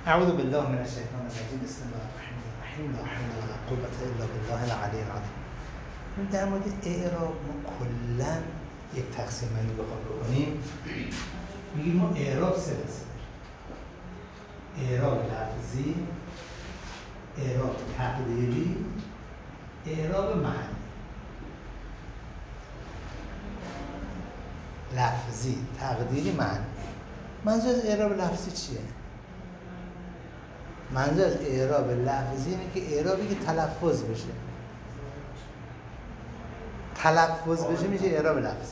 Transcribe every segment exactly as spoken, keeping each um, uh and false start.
اعوذ بالله من الشیطان الرجیم. بسم الله الرحمن الرحیم. لا حول ولا قوة الا بالله العلی العظیم. در مورد اعراب ما کلا یک تقسیم بندی بخوام بکنیم، میگیم ما اعراب سه قسمه: اعراب لفظی، اعراب تقدیری، اعراب معنی. لفظی، تقدیری، معنی. منظور از اعراب لفظی چیه؟ منظور از اعراب لفظی اینه که اعرابی که تلفظ بشه. تلفظ بشه میشه اعراب لفظی.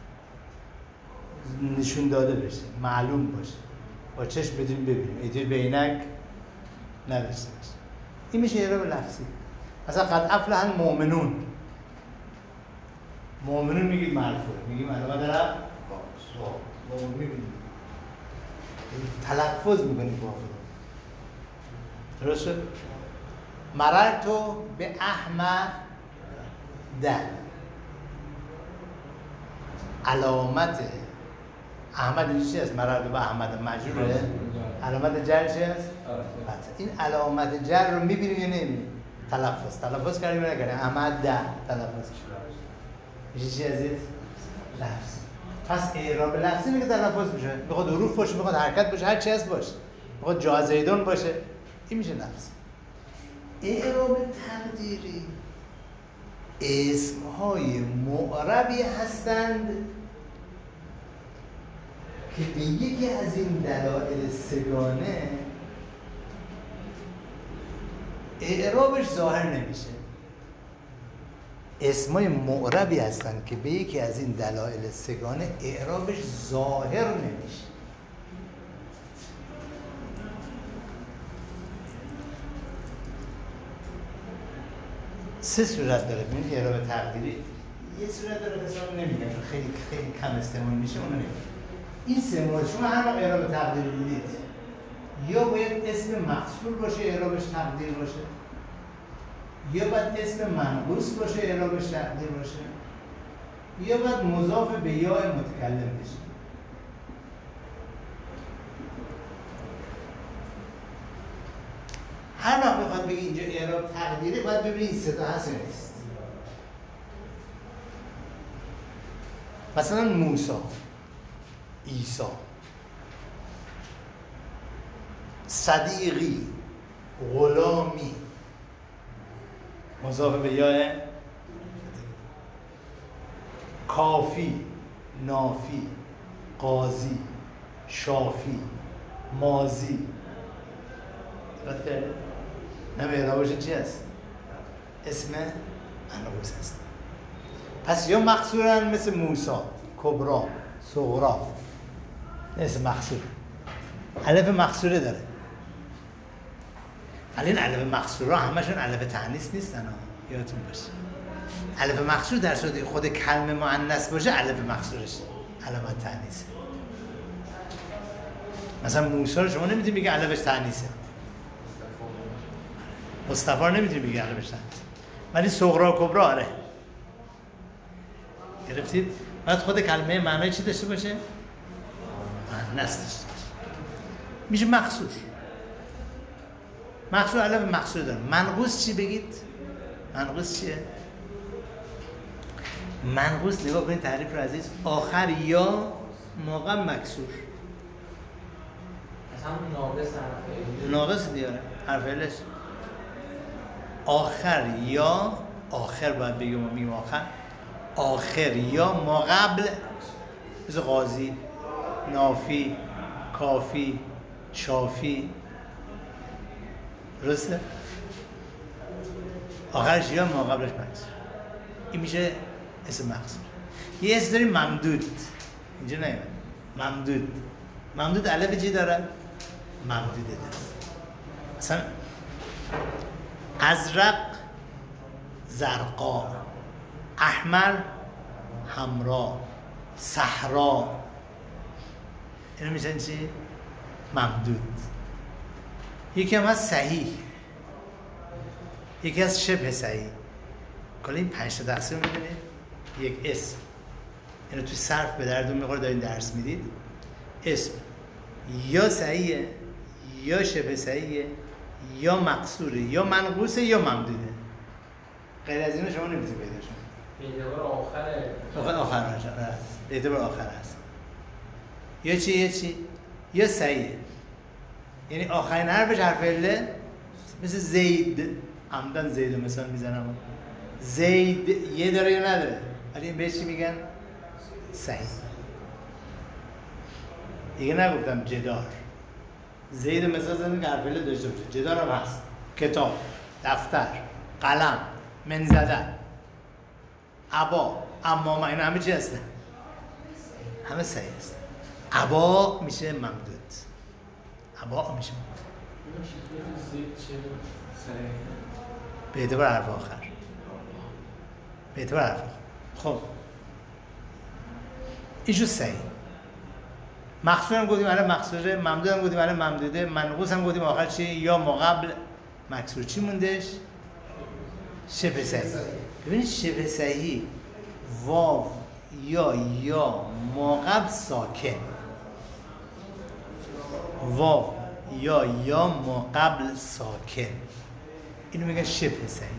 نشون داده بشه، معلوم باشه، با چشم بدونیم ببینیم، ایدیر بینک نداشته باشه. این میشه اعراب لفظی. مثلا قد افلح المؤمنون. مؤمنون میگید مرفوع، میگیم علامت رفع واو. میبینیم تلفظ میکنیم واو. درست شد؟ مررتو به احمد دن. علامت احمد چی است؟ مررتو به احمد مجروره. علامت جر چی است؟ این علامت جر رو میبینیم یا نمیبینیم؟ تلفظ. تلفظ کردیم یا نکردیم؟ احمد ده تلفظ میشه چی عزیز؟ لفظ. پس اعراب لفظی میگه تلفظ میشه. میخواد حروف باشه، میخواد حرکت باشه، هر چی هست باشه. میخواد جا زیدون باشه. این میشه لفظ. اعراب تقدیری اسمهای معربی هستند که به یکی از این دلایل سگانه اعرابش ظاهر نمیشه. اسمای معربی هستند که به یکی از این دلایل سگانه اعرابش ظاهر نمیشه. سه صورت داره. ببینید اعراب تقدیری یه صورت داره، حساب نمیگم چون خیلی خیلی کم استعمال میشه، اون نمیگم. این سه مورد شما هر وقت اعراب تقدیری دیدید، یا باید اسم مقصور باشه اعرابش تقدیر باشه، یا باید اسم منقوص باشه اعرابش تقدیر باشه، یا باید مضاف به یاء متکلم بشه. هر وقت بخواد بگی اینجا اعراب تقدیری، باید ببینید این سه تا هست یا نیست. مثلا موسی، عیسی، صدیقی، غلامی، مضاف به یاء، کافی، نافی، قاضی، شافی، ماضی. دقت کردید؟ نه به اعرابش چی هست؟ اسم منقوص هست. پس یا مقصورن مثل موسی، کبرا، صغرا. اسم مقصور. الف مقصوره داره. ولی این الف مقصورا همشون الف تأنیث نیستن ها. یادتون باشه. الف مقصور در صورت خود کلمه مؤنث باشه الف مقصورش علامت تأنیثه. مثلا موسی رو شما نمیتونید بگید الفش تأنیثه. مصطفی رو نمیتونید بگید الفش تأنیثه. ولی صغرا و کبرا آره. گرفتید؟ باید خود کلمه معنی چی داشته باشه؟ مؤنث داشته باشه. میشه مقصور. مقصور علف مقصور داره. منقوص چی بگید؟ منقوص چیه؟ منقوص نگاه کنید تعریف رو عزیز. آخر یا موقع مکسور. مثلا ناقص حرف ناقص دیاره. حرف علش. آخر یا آخر باید بگیم و میگیم آخر. آخر یا ما قبل مثل قاضی، نافی، کافی، شافی. درسته؟ آخرش یا ما قبلش مکسور. این میشه اسم مقصور. یه اسم داریم ممدود. اینجا نمیاد. ممدود. ممدود الف چی داره؟ ممدوده داره. مثلا ازرق زرقا، احمر حمرا، صحرا. اینا میشن چی؟ ممدود. یکی هم از صحیح، یکی از شبه صحیح. کلا این پنج تا تقسیم میدونید یک اسم. اینو تو صرف به دردون میخوره، دارین درس میدید. اسم یا صحیحه یا شبه صحیحه یا مقصوره یا منقوصه یا ممدوده. غیر از اینو شما نمیتونید پیدا کنید. به اعتبار آخره. آخر آخر هست. به اعتبار آخر هست. یا چی یا چی؟ یا صحیحه. یعنی آخرین حرفش حرف عله، مثل زید. عمدن زید رو مثال میزنم. زید یه داره یا نداره؟ ولی این بهش چی میگن؟ صحیح. دیگه نگفتم جدار. زید مثال زدن که حرف عله داشته باشه. جدار هم هست. کتاب، دفتر، قلم، منزده، عبا، امامه، این همه چی هستن؟ همه صحیح هستن. عبا میشه ممدود. عبا میشه ممدود. به اعتبار حرف آخر. به اعتبار حرف آخر. خب اینشو صحیح. مقصور هم گفتیم الان مقصوره، ممدود هم گفتیم الان ممدوده، منقوص هم گفتیم آخر چی؟ یا مقابل مکسور. چی موندش؟ شبه صحیح. ببینید شبه صحیح واو یا یا ماقبل ساکن، واو یا یا ماقبل ساکن، اینو میگن شبه صحیح.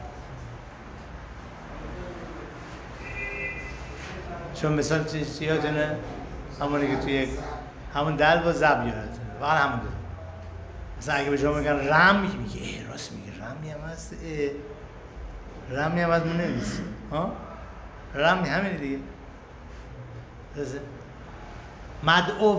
شما مثال چی یادتونه؟ همونی که توی همون دل و زب یادتونه، واقعا همون دو. مثلا اگه به شما میگن رم، میگه ای راست میگه رمی هم هست، ای رمی هم هست، من نمیست ها؟ رمی همینه دیگه. درسته؟ مدعو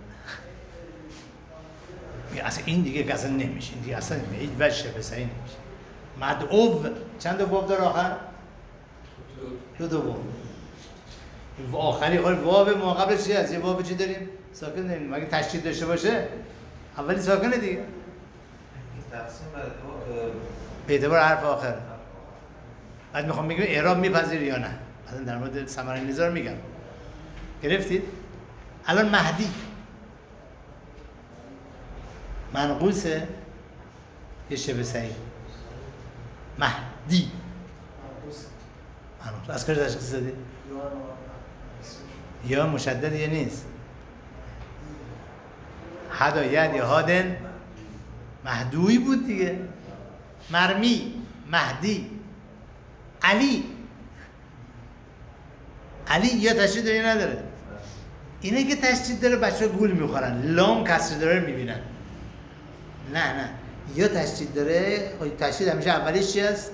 اصلا این دیگه که اصلا نمیشه، این دیگه اصلا هیچ وجه شبه صحیح نمیشه. مدعو چند تا واو داره آخر؟ دو تا واو. آخری خود واو ما قبل چی هست؟ یه واو چی داریم؟ ساکن داریم. مگه تشدید داشته باشه؟ اولی ساکنه دیگه. تقسیم به اعتبار حرف آخر. بعد میخوام بگم اعراب میپذیری یا نه. مثلا در مورد ثمره نزار میگم. گرفتید؟ الان مهدی منقوصه یه شبه صحیح. مهدی منقوص. از کجا تشخیص دادی؟ یا مشدد یا نیست؟ هداید یا هادن مهدوی بود دیگه. مرمی، مهدی، علی. علی یا تشدید داره یا نداره؟ اینه که تشدید داره بچه ها گول میخورن، لام کسر داره رو میبینن. نه نه یا تشدید داره، تشدید همیشه اولیش چی هست؟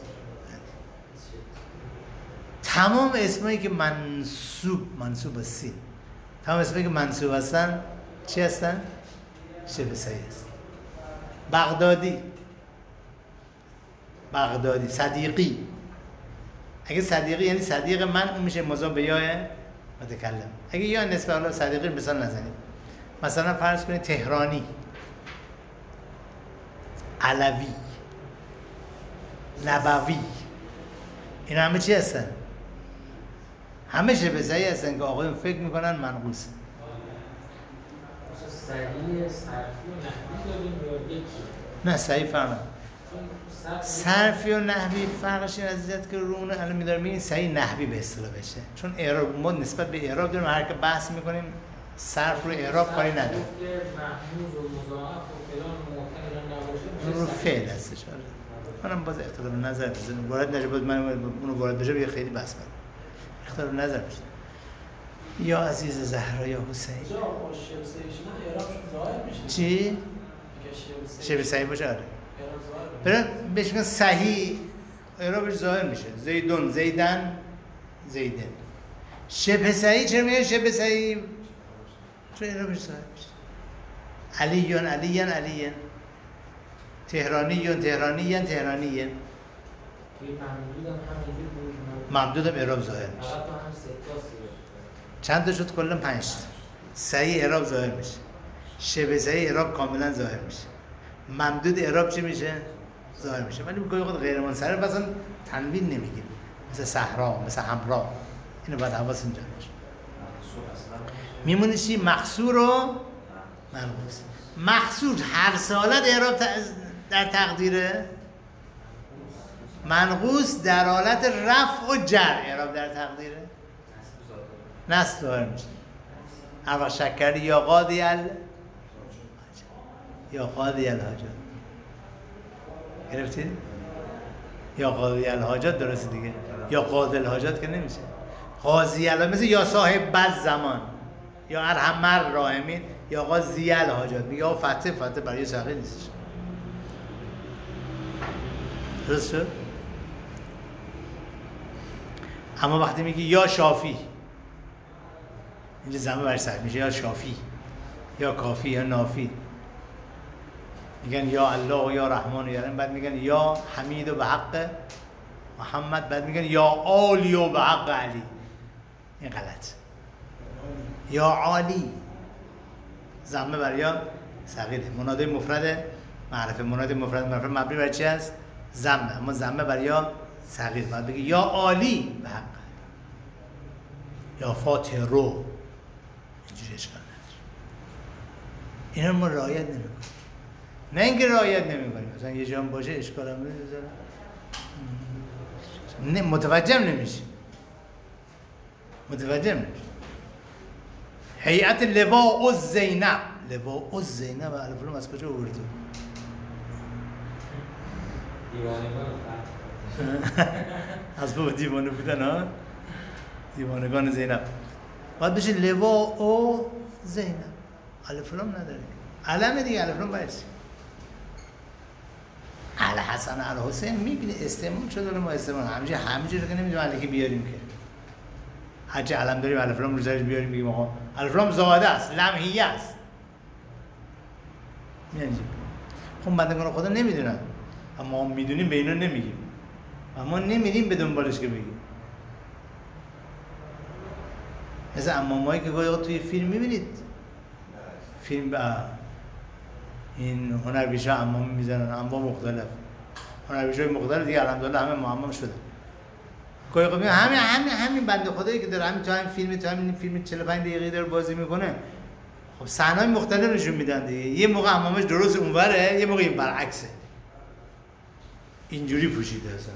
تمام اسمایی که منصوب منصوب هستین، تمام اسمایی که منصوب هستن چی هستن؟ شبه صحیح هست. بغدادی، بغدادی، صدیقی. اگه صدیقی یعنی صدیق من، اون میشه مضاف به یاء متکلم. اگه یا نسبت به صدیقی مثال نزنید. مثلا فرض کنید تهرانی، علوی، نبوی، اینا همه چی هستن؟ همه شبه صحیح هستن که آقایون فکر میکنن منقوص. صحیح صرفی و نحوی داریم یا یکی؟ نه صحیح فرق. صرفی و نحوی فرقش این عزیزت که رو اونه الان می‌دارم این صحیح نحوی به اصطلاح بشه. چون اعراب ما نسبت به اعراب داریم، هر که بحث میکنیم صرف رو اعراب کاری نداره. محمود و مضاعف و فلان معتل نباشه اون رو فعل هستش. منم باز اختلاف نظر بزنم. وارد نشه باز من اونو وارد بشه بیا خیلی بحث کنم. اختلاف نظر بشه. یا عزیز زهرا یا حسین. جا خوش شبه صحیح شما اعرابشون ظاهر میشه. چی؟ شبه صحیح باشه آره. برای بهش میگن صحیح، اعرابش ظاهر میشه. زیدون، زیدن، زیدن. شبه صحیح چرا میگن شبه صحیح؟ چرا اعرابش ظاهر میشه. علیون، علیون، علیون. تهرانیون، تهرانیون، تهرانیون. ممدود هم اعراب ظاهر میشه. چند تا شد؟ کلا پنج تا. صحیح اعراب ظاهر میشه. شبه صحیح اعراب کاملا ظاهر میشه. ممدود اعراب چی میشه؟ ظاهر میشه. ولی گاهی وقت غیر منصرف اصلا تنوین نمیگیم. مثل صحرا، مثل حمرا. اینو باید حواستون جمع باشه. میمونه چی؟ مقصور و منقوص. مقصور هر سالت اعراب در تقدیره. منقوص در حالت رفع و جر اعراب در تقدیره. نصب ظاهر میشه. هر وقت شکری یا قاضی ال یا قاضی الحاجات. گرفتید؟ یا قاضی الحاجات درسته دیگه، یا قاضی الحاجات که نمیشه. قاضی الحاجات مثل یا صاحب بز زمان، یا ارحم الراحمین، یا قاضی الحاجات. یا فتح فتح برای صغیر نیستش. درست شد؟ اما وقتی میگی یا شافی، اینجا زمه برش سر میشه یا شافی یا کافی یا نافی. میگن یا الله و یا رحمان و یا رحیم، بعد میگن یا حمید و به حق محمد، بعد میگن یا عالی و به حق علی. این غلط. یا عالی زمه بر یا صغیره. مناده مفرد معرفه، مناده مفرد معرفه مبنی بر چی است؟ زمه. اما زمه بر یا صغیر، بعد بگی یا عالی به حق یا فاتح رو. اینجوری اشکال نداره. اینا ما رعایت نمی‌کنیم. نه اینکه رعایت نمی‌کنیم، مثلا یه جام باشه اشکال هم نه، متوجه نمیشه. متوجه نمیشه. هیئت لواء الزینب، لواء الزینب الف لام از کجا آوردی؟ از بابا دیوانه بودن ها؟ دیوانگان زینب. باید بشه لواء زینب. الف لام نداره. علم دیگه، الف لام باید. علی حسن علی حسین میبینه استعمال شده، ما استعمال همینجوری همینجوری که نمیدونم علیکی بیاریم که. هرچی علم داریم الف لام رو زیرش بیاریم بگیم آقا الف لام زاده است، لمحیه است. میگم خب بندگان خدا نمیدونن، اما ما میدونیم به اینا نمیگیم. اما نمیریم به دنبالش که بگیم. مثل امامایی که گاهی توی فیلم میبینید، فیلم با این هنرپیشه امام میزنن، انواع مختلف، هنرپیشه مختلف دیگه الحمدلله همه معمم شده. گاهی گاهی همین همین همین بنده خدایی که داره همین تو همین فیلم تو همین فیلم چهل و پنج دقیقه داره بازی میکنه، خب صحنه‌های مختلف نشون میدن دیگه. یه موقع امامش درست اونوره، یه موقع این برعکسه. اینجوری پوشیده اصلا.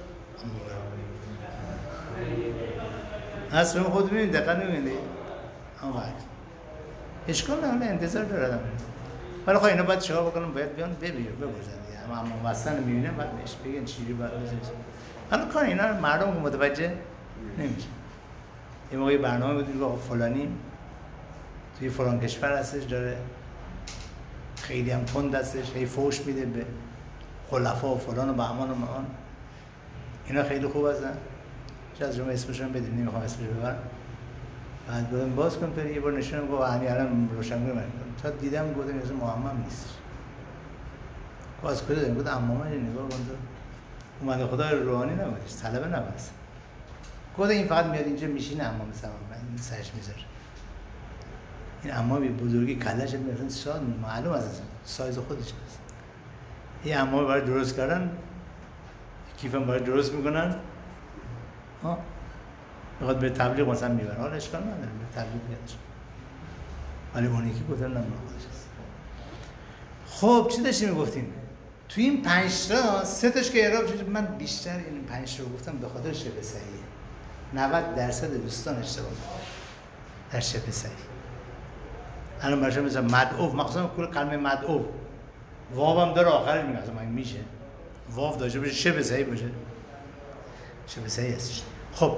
اصلا خود ببین دقت نمی‌کنید. اما اشکال نداره، انتظار دارم. ولی خب اینا باید شما بکنم، باید بیان ببینن بگذارن دیگه. اما اما واسطن میبینن بعد بهش بگن چیزی باید بزنید. حالا کار اینا رو مردم متوجه نمیشه. یه موقعی برنامه بود که فلانی توی فلان کشور هستش، داره خیلی هم تند هستش، هی فوش میده به خلفا و فلان و بهمان و معان. اینا خیلی خوب هستن. چه از جمعه اسمشون بدیم، نمیخوام اسمش ببرم. بعد گفتم باز کنم تو یه بار نشونم گفت همین الان روشنگری من تا دیدم گفتم مثلا محمد نیست. باز کجا دارم گفت امامه نگاه کن تو. اومده خدا روحانی نبودش، طلبه نبود. گفت این فقط میاد اینجا میشینه امام مثلا من سرش میذاره. این امام بزرگی کلهش مثلا سال معلوم است سایز خودش هست. این امام برای درست کردن کیفم برای درست میکنن. ها میخواد به تبلیغ مثلا میبره، حالا اشکال نداره به تبلیغ بیادش، ولی اون یکی گفتن نمی‌خواد خودش. خب چی داشتیم میگفتیم؟ تو این پنج تا سه تاش که اعراب شد، من بیشتر این پنج تا رو گفتم به خاطر شبه صحیحه. نود درصد دوستان اشتباه میکنن در شبه صحیح. الان برای مثلا مدعو، مخصوصا کل کلمه مدعو واو هم داره آخرش میگه، اصلا میشه واو داشته باشه شبه صحیح باشه، شبه صحیح هستش. خب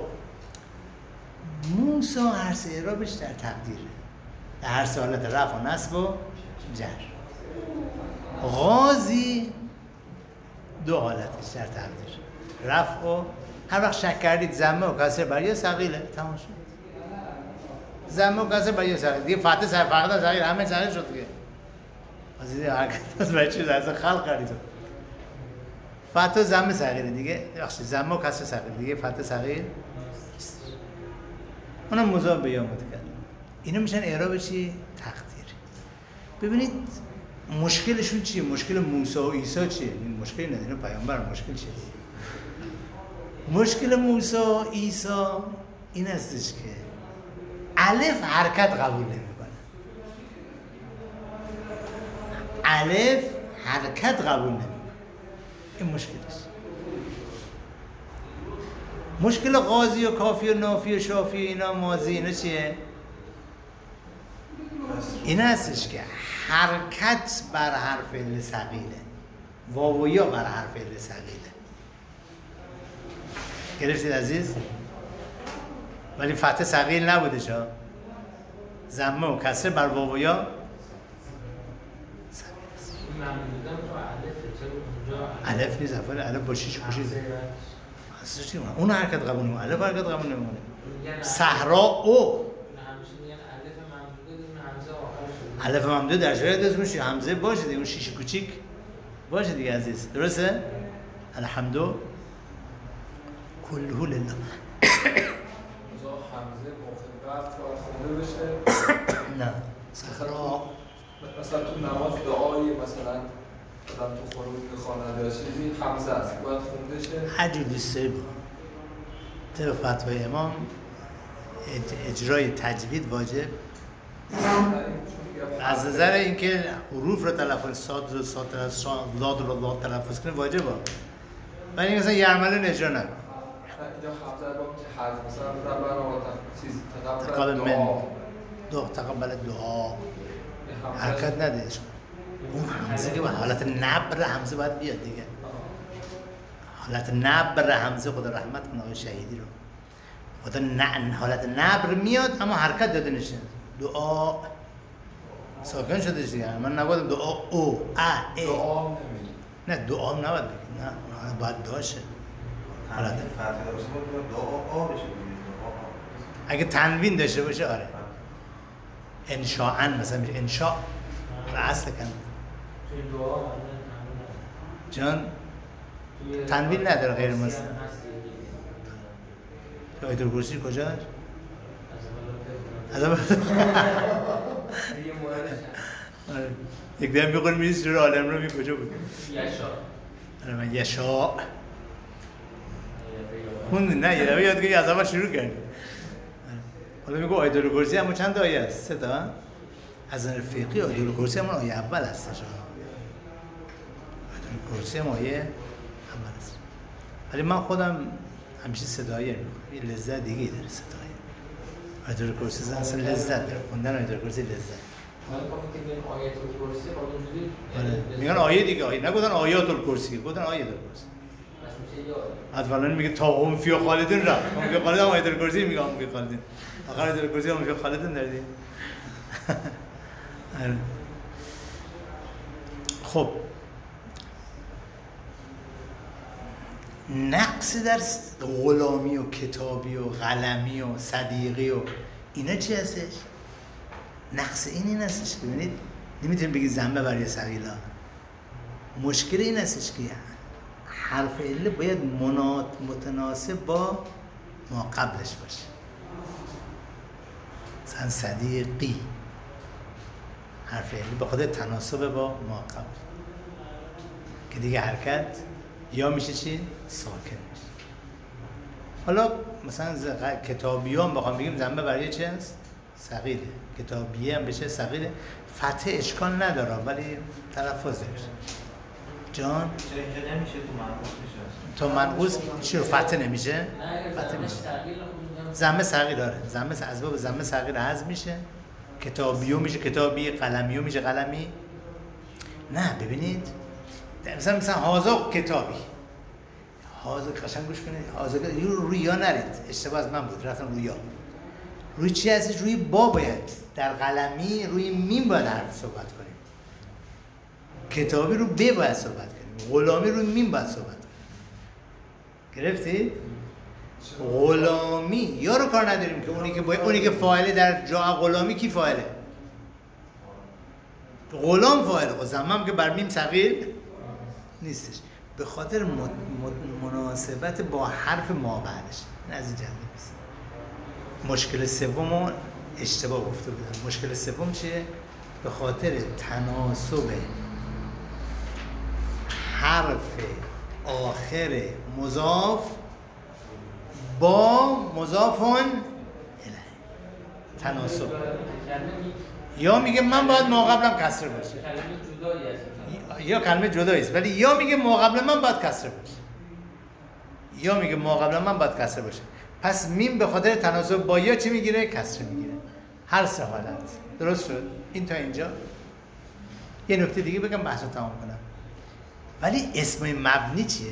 موسی هر سه اعرابش در تقدیره، در هر سه حالت رفع و نصب و جر. غازی دو حالتش در تقدیر، رفع و هر وقت شک کردید ضمه و کسر بر یا ثقیله، تمام شد. ضمه و کسر بر یا ثقیله دیگه، فتح سر فقط ثقیل همه ثقیل شد دیگه. از این حرکت از بچه از خلق کردید. فتح و ضمه ثقیله دیگه، بخشید ضمه و کسر ثقیل دیگه، فتح ثقیل اونم مضاف به یا متکلم. اینا میشن اعراب چی؟ تقدیر. ببینید مشکلشون چیه؟ مشکل موسی و عیسی چیه؟ این مشکلی نداره، پیامبر مشکل چیه؟ مشکل موسی و عیسی این هستش که الف حرکت قبول نمیکنه. الف حرکت قبول نمیکنه. این مشکلش. مشکل قاضی و کافی و نافی و شافی اینا ماضی اینا چیه؟ این هستش که حرکت بر حرف عله ثقیله، واو و یا بر حرف عله ثقیله. گرفتید عزیز؟ ولی فتح ثقیل نبوده شا ضمه و کسره بر واو و یا الف نیست، افعال الف با شیش پوشیده. اصلش چی؟ اون حرکت قبول نمی‌کنه، الف حرکت قبول نمی‌کنه. صحرا او الف ممدود در شرایط اسمش همزه باشه دیگه، اون شیش کوچیک باشه دیگه عزیز. درسته؟ الحمدو کله لله. همزه موقع بعد خونده بشه. نه صحرا مثلا تو نماز دعایی مثلا آدم تو خروج میخواند یا چیزی همزه است باید خونده شه. هر جور دوست داری بکن. طبق فتوای امام اجرای تجوید واجب از نظر اینکه حروف رو تلفظ صاد رو صاد تلفظ لاد رو لاد تلفظ کنه واجبه. ولی مثلا یرملون اجرا نکن. اینجا همزه با که حرف مثلا ربنا و چیز تقبل من دعا تقبل دعا حرکت نده. اون همزه که حالت نبر همزه باید بیاد دیگه. حالت نبر همزه خدا رحمت کنه آقای شهیدی رو. خدا نه حالت نبر میاد اما حرکت داده نشه. دعا ساکن شده دیگه. من نباید دعا او ا ای دعا نمیگی. نه دعا نباید بگی. نه باید داشه. حالت فتح درست بود دعا آ بشه. اگه تنوین داشته باشه آره. انشاءً مثلا میشه انشاء اصل کن. جان تنوین نداره غیر مسلم. آیت الکرسی کجاست؟ از اول یک دم میخونیم میری سوره آل عمران می کجا بود؟ یشا. آره من یشا خوندی نه یه دفعه یادگیری از اول شروع کردی. حالا میگو آیت الکرسی اما چند تا آیه است؟ سه تا؟ از نظر فقهی آیت الکرسی هم آیه اول هستش. آیت الکرسی هم آیه اول است. ولی من خودم همیشه صدایی میخونم. یه لذت دیگه داره صدایی. آیت الکرسی اصلا لذت داره. خوندن آیت الکرسی لذت. من فکر می‌کنم آیت الکرسی با وجودی میگن آیه دیگه آیه نگفتن آیات الکرسی گفتن آیه الکرسی. بس میشه یا از فلان میگه تا هم فی خالدین رفت. هم فی خالدین آیت الکرسی میگه هم فی خالدین. آخر آیت الکرسی هم فی خالدین دادی. خب نقص در غلامی و کتابی و قلمی و صدیقی و اینا چی هستش؟ نقص این این هستش که ببینید نمیتونیم بگید ذنب برای ثقیلا. مشکل این هستش که حرف عله باید متناسب با ما قبلش باشه. مثلا صدیقی حرف عله به خاطر تناسب با ما قبل که دیگه حرکت یا میشه چی؟ ساکن میشه. حالا مثلا کتابی هم بخوام بگیم ذنب برای چی هست؟ ثقیله. کتابیه هم بشه ثقیله. فتح اشکال نداره ولی تلفظ نمیشه. جان چرا اینجا نمیشه تو منقوص میشه؟ تو منقوص چی رو فتح نمیشه؟ فتح میشه. ذم ثقیل داره. ذم از باب ذم ثقیل حذف میشه. کتابیو میشه کتابی، قلمیو میشه قلمی. نه ببینید مثلا مثلا هازا کتابی. هازا قشنگ گوش کنید. هازا روی یا نرید. اشتباه از من بود. رفتم روی یا. روی چی هستش؟ روی با باید. در قلمی روی میم باید حرف صحبت کنیم. کتابی رو ب باید صحبت کنیم. غلامی روی میم باید صحبت کنیم. گرفتید؟ غلامی یا رو کار نداریم که اونی که باید اونی که فاعله در جا غلامی کی فاعله؟ غلام فاعله. و زمم که بر میم ثقیل نیستش. به خاطر مناسبت با حرف ما بعدش. این از این جنبه است. مشکل سوم اشتباه گفته بودم. مشکل سوم چیه؟ به خاطر تناسب حرف آخر مضاف با مضافون الیه. تناسب. یا میگه من باید ما قبلم کسره باشه. کلمه جدایی است. یا کلمه جدایی است ولی یا میگه ما قبل من باید کسره باشه. یا میگه ما قبل من باید کسره باشه. پس میم به خاطر تناسب با یا چی میگیره؟ کسره میگیره. هر سه حالت. درست شد؟ این تا اینجا یه نکته دیگه بگم بحث رو تمام کنم. ولی اسم مبنی چیه؟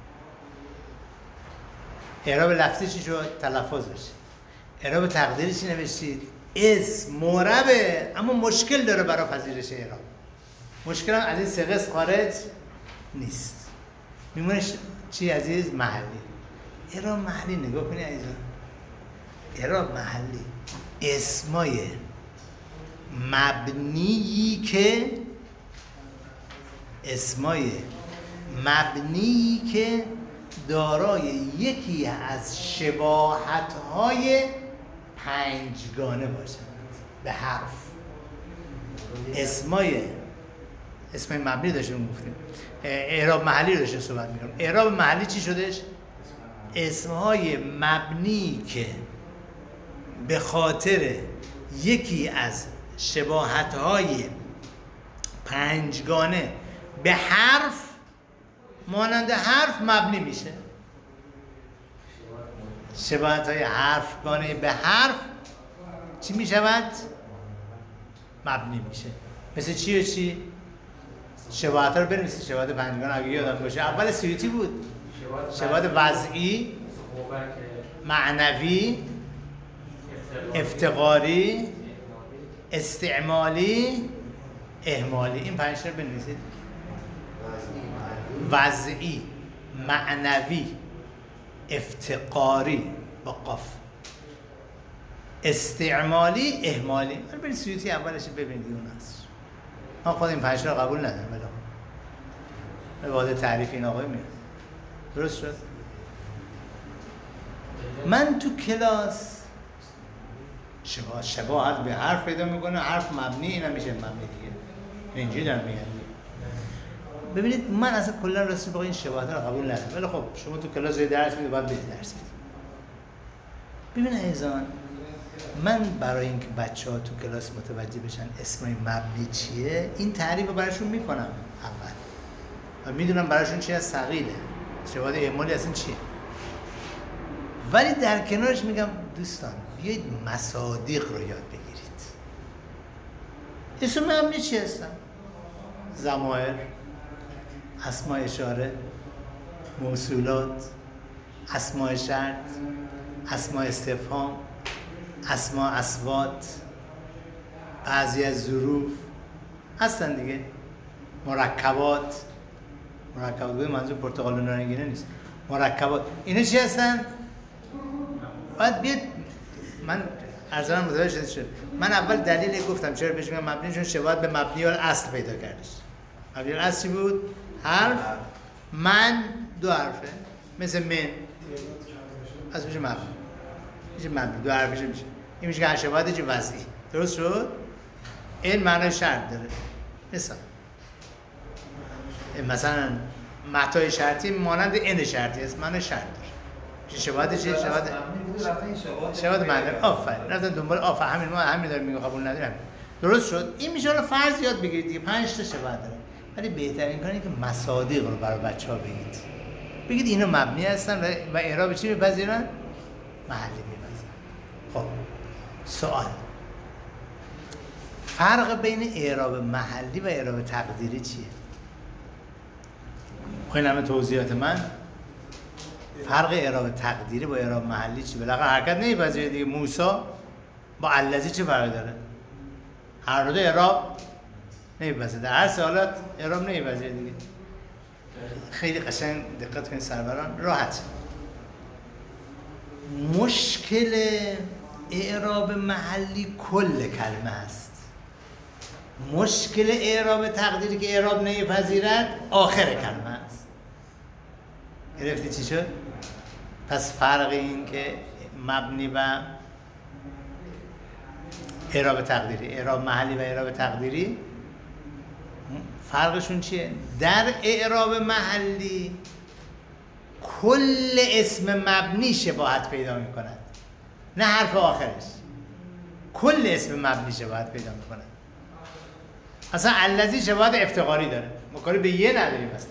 اعراب لفظی چی شد؟ تلفظ بشه. اعراب تقدیری چی نوشتید؟ اسم معربه اما مشکل داره برای پذیرش اعراب. مشکل هم از این سه قسم خارج نیست. میمونه چی عزیز؟ محلی. اعراب محلی نگاه کنی عزیزان. اعراب محلی اسمای مبنیی که اسمای مبنیی که دارای یکی از شباهت‌های پنجگانه باشند به حرف. اسمای اسمای مبنی داشتیم گفتیم، اعراب محلی رو داشتیم صحبت می‌کنیم. اعراب محلی چی شدش؟ اسمهای مبنی که به خاطر یکی از شباهت‌های پنجگانه به حرف مانند حرف مبنی میشه. شباهت‌های حرفگانه به حرف چی میشود؟ مبنی میشه. مثل چی و چی؟ شباهت‌ها رو بنویسید. شباهت پنجگانه اگه یادم باشه اول سیوطی بود. شباهت وضعی، معنوی، افتقاری، استعمالی، اهمالی. این پنج تا رو بنویسید. وضعی، معنوی، افتقاری با قاف، استعمالی، اهمالی. من برید سیوطی اولش ببینید اون هست. من خود این پنج تا رو قبول ندارم ولی به واسه تعریف این آقای میاد. درست شد؟ من تو کلاس شباهت شباهت به حرف پیدا میکنه، حرف مبنی، اینا میشه مبنی دیگه. اینجوری دارم میگم. ببینید من اصلا کلا راستش بخوام این شباهت رو قبول ندارم. ولی خب شما تو کلاس درس میدید باید برید درس بدید. ببین عزیزان، من برای اینکه بچه‌ها تو کلاس متوجه بشن اسمای مبنی چیه، این تعریف رو براشون میکنم اول. و میدونم براشون چی از ثقیله. شباهت اهمالی اصلا چیه؟ ولی در کنارش میگم دوستان بیایید مصادیق رو یاد بگیرید. اسم مبنی چی هستن؟ ضمایر، اسماء اشاره، موصولات، اسماء شرط، اسماء استفهام، اسماء اصوات، بعضی از ظروف هستن دیگه. مرکبات، مرکبات به منظور پرتقال و نارنگی نیست. مرکبات اینا چی هستن؟ باید بیاد. من ارزان متوجه شده شد. من اول دلیل گفتم چرا بهش میگم مبنی، چون شباهت به مبنی الاصل پیدا کردش. مبنی الاصل چی بود؟ حرف. من دو حرفه مثل من از میشه مبنی، میشه مبنی دو حرفش میشه. این میشه که شباهت چی؟ وضعی. درست شد؟ این معنای شرط داره. مثلا مثلا متای شرطی مانند این شرطی است، معنای شرط داره. شباهت چیه؟ شباهت شباهت معنی. آفرین. رفتن دنبال آفرین. همین ما همین داریم میگم قبول نداریم. درست شد. این میشه حالا فرض یاد بگیرید دیگه. پنج تا شباهت داره. ولی بهترین کاره که مصادیق رو برای بچه‌ها بگید. بگید اینا مبنی هستن و اعراب چی می‌پذیرن؟ محلی می‌پذیرن. خب سوال. فرق بین اعراب محلی و اعراب تقدیری چیه؟ این همه توضیحات من. فرق اعراب تقدیری با اعراب محلی چی؟ بالاخره حرکت نمی‌پذیره دیگه. موسی با الذی چه فرقی داره؟ هر دو اعراب نمی‌پذیره. در هر سه حالت اعراب نمی‌پذیره دیگه. خیلی قشنگ دقت کنید سروران، راحت. مشکل اعراب محلی کل کلمه است. مشکل اعراب تقدیری که اعراب نمی‌پذیرد آخر کلمه است. گرفتی چی شد؟ پس فرق این که مبنی و اعراب تقدیری، اعراب محلی و اعراب تقدیری فرقشون چیه؟ در اعراب محلی کل اسم مبنی شباهت پیدا می‌کند، نه حرف آخرش. کل اسم مبنی شباهت پیدا می‌کند. اصلا الذی شباهت افتقاری داره، ما کاری به یه نداریم. اصلا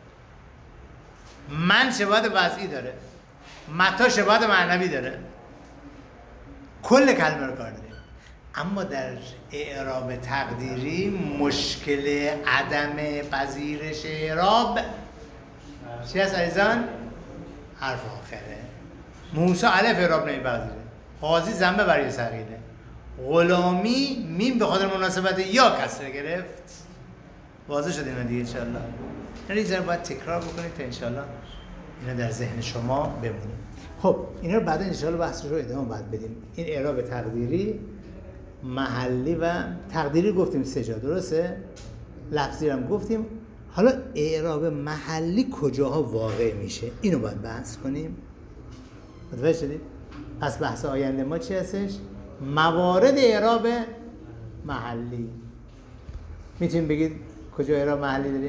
من شباهت وضعی داره، متا شباهت معنوی داره. کل کلمه رو کار داریم. اما در اعراب تقدیری مشکل عدم پذیرش اعراب چی هست عزیزان؟ حرف آخره. موسی الف اعراب نمیپذیره، قاضی ضمه برای ثقیله، غلامی میم به خاطر مناسبت یا کسره گرفت. واضح شد اینا دیگه انشالله. یعنی این باید تکرار بکنید تا انشالله اینا در ذهن شما بمونه. خب اینا رو بعدا انشالله بحث رو ادامه بعد بدیم. این اعراب تقدیری، محلی و تقدیری گفتیم سه جا، درسته؟ لفظی هم گفتیم. حالا اعراب محلی کجاها واقع میشه اینو باید بحث کنیم. متوجه شدید؟ پس بحث آینده ما چی هستش؟ موارد اعراب محلی. میتونیم بگید کجا اعراب محلی داریم؟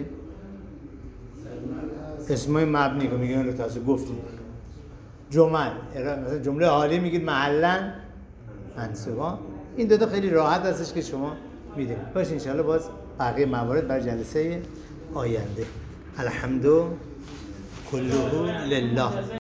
اسمای مبنی که میگن رو تاسو گفتیم. جمل مثلا جمله حالی میگید محلا منصوبا. این دو تا خیلی راحت هستش که شما میدونید. باشه انشالله باز بقیه موارد بر جلسه آینده. الحمد کله لله.